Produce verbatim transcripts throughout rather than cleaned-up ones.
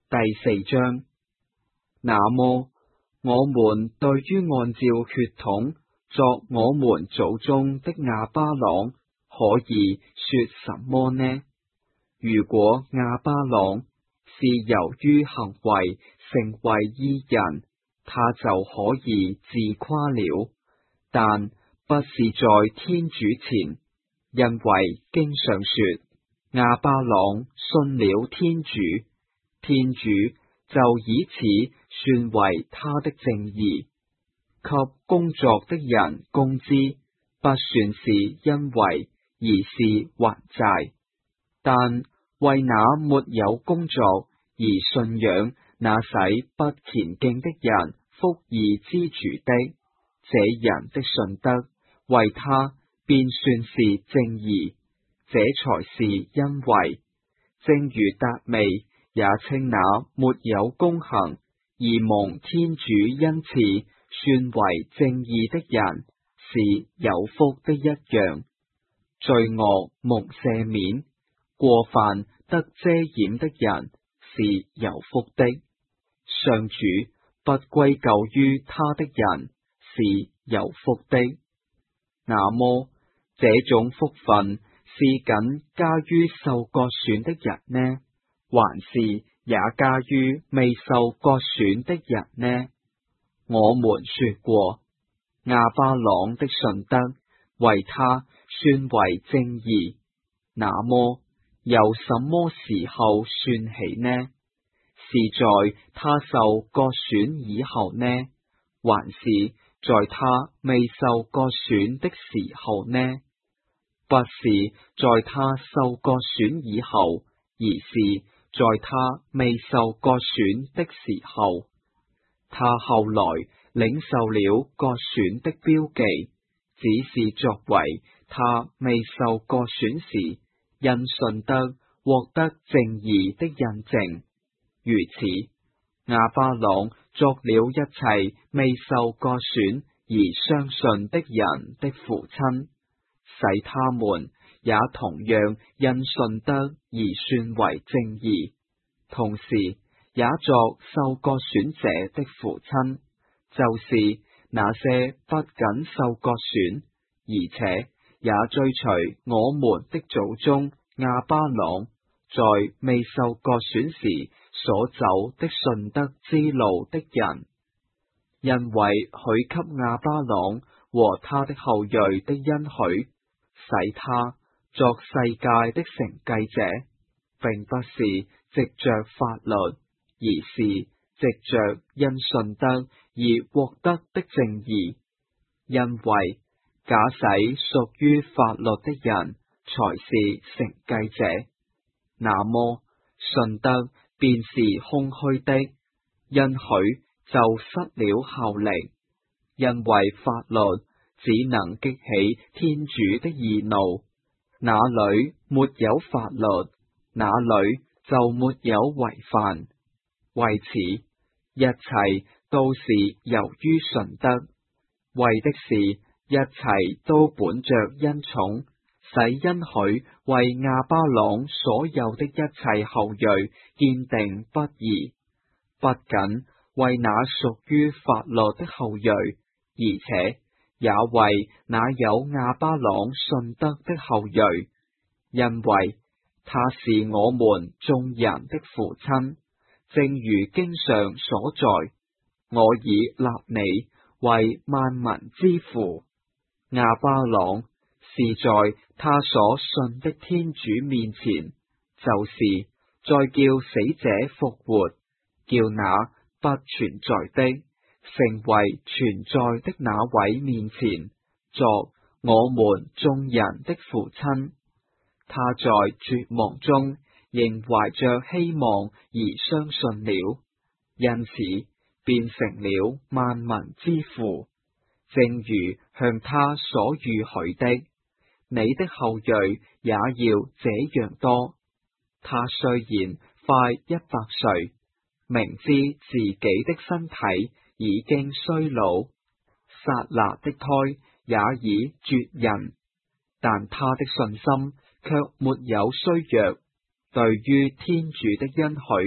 第四章。那麼，我們對於按照血統作我們祖宗的亞巴郎可以說什麼呢？如果亞巴郎是由於行為成為義人，他就可以自誇了，但不是在天主前，因為經上說，亞巴郎信了天主，天主就以此算為他的正義。給工作的人工資，不算是因為，而是還債。但為那沒有工作而信仰那使不虔敬的人福義之主的，這人的信德為他便算是正義，這才是因為，正如達味也稱那沒有功行而蒙天主恩賜算為正義的人是有福的一樣。罪惡蒙赦免，過犯得遮掩的人是有福的。上主不歸咎於他的人是有福的。那麼，這種福分是僅加於受割選的人呢，還是也加於未受割選的人呢？我們說過，亞巴郎的信德為他算為正義。那麼，由什麼時候算起呢？是在他受割選以後呢，還是在他未受割選的時候呢？不是在他受割選以後，而是在他未受割選的時候。他後來領受了割選的標記，只是作為他未受割選時因信德獲得正義的印證。如此，亞巴郎作了一切未受割選而相信的人的父親，使他們也同樣因信德而算為正義，同時也作受割選者的父親，就是那些不僅受割選，而且也追隨我們的祖宗亞巴郎在未受割選時所走的信德之路的人。因為許給亞巴郎和他的後裔的恩許，使他作世界的承繼者，並不是藉着法律，而是藉着因信德而獲得的正義。因為假使屬於法律的人才是承繼者，那麼信德便是空虛的，恩許就失了效力。因為法律只能激起天主的義怒，哪裏沒有法律，哪裏就沒有違犯。為此，一切都是由於信德，為的是一切都本着恩寵，使恩許為亞巴郎所有的一切後裔堅定不移，不僅為那屬於法律的後裔，而且也為那有亞巴郎信德的後裔，因為他是我們眾人的父親，正如經上所載，我已立你為萬民之父。亞巴郎是在他所信的天主面前，就是在叫死者復活，叫那不存在的成為存在的那位面前，作我們眾人的父親。他在絕望中仍懷着希望而相信了，因此變成了萬民之父，正如向他所預許的。你的後裔也要這樣多。他雖然快一百歲，明知自己的身體已經衰老，撒拿的胎也已絕人，但他的信心卻沒有衰弱。對於天主的恩許，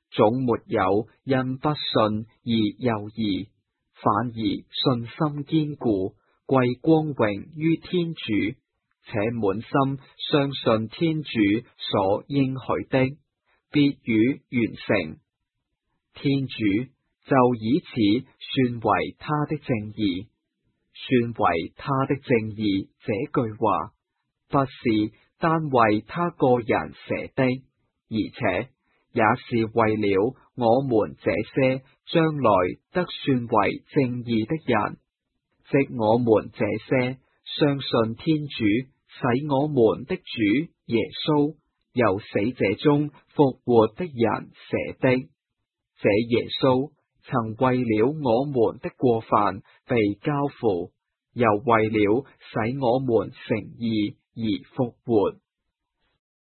總沒有因不信而猶疑，反而信心堅固，歸光榮於天主，且滿心相信天主所應許的必予完成。天主就以此算為他的正義。算為他的正義這句話，不是單為他個人寫的，而且也是為了我們這些將來得算為正義的人，即我們這些相信天主使我們的主耶穌由死者中復活的人寫的。這耶穌曾為了我們的過犯被交付，又為了使我們成義而復活。